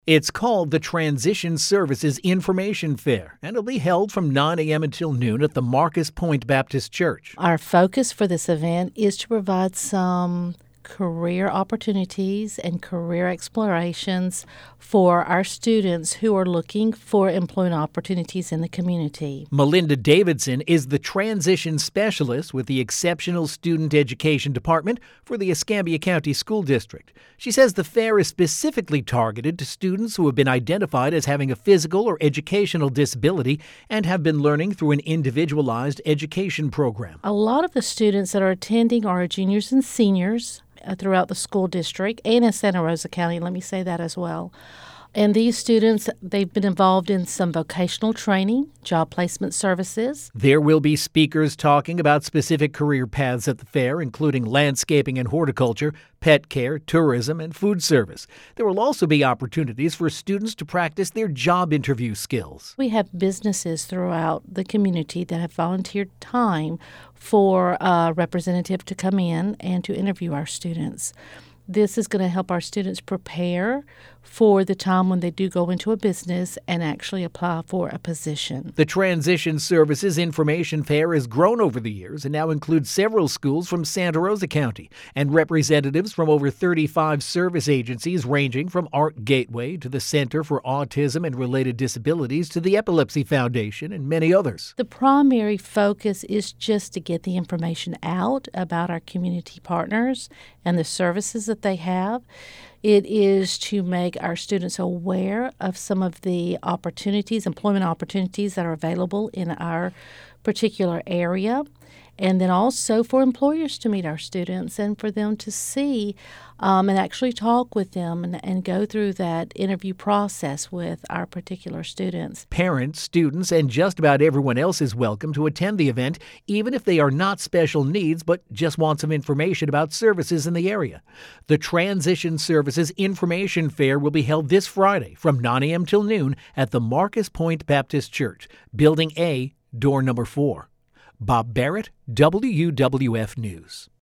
It's called the Transition Services Information Fair, and it'll be held from 9 a.m. until noon at the Marcus Point Baptist Church. Our focus for this event is to provide some career opportunities and career explorations for our students who are looking for employment opportunities in the community. Melinda Davidson is the transition specialist with the Exceptional Student Education Department for the Escambia County School District. She says the fair is specifically targeted to students who have been identified as having a physical or educational disability and have been learning through an individualized education program. A lot of the students that are attending are juniors and seniors throughout the school district and in Santa Rosa County, let me say that as well. And these students, they've been involved in some vocational training, job placement services. There will be speakers talking about specific career paths at the fair, including landscaping and horticulture, pet care, tourism, and food service. There will also be opportunities for students to practice their job interview skills. We have businesses throughout the community that have volunteered time for a representative to come in and to interview our students. This is going to help our students prepare for the time when they do go into a business and actually apply for a position. The Transition Services Information Fair has grown over the years and now includes several schools from Santa Rosa County and representatives from over 35 service agencies ranging from Art Gateway to the Center for Autism and Related Disabilities to the Epilepsy Foundation and many others. The primary focus is just to get the information out about our community partners and the services that they have. It is to make our students aware of some of the opportunities, employment opportunities that are available in our particular area, and then also for employers to meet our students and for them to see and actually talk with them and go through that interview process with our particular students. Parents, students, and just about everyone else is welcome to attend the event, even if they are not special needs but just want some information about services in the area. The Transition Services Information Fair will be held this Friday from 9 a.m. till noon at the Marcus Point Baptist Church, Building A, door number 4. Bob Barrett, WWF News.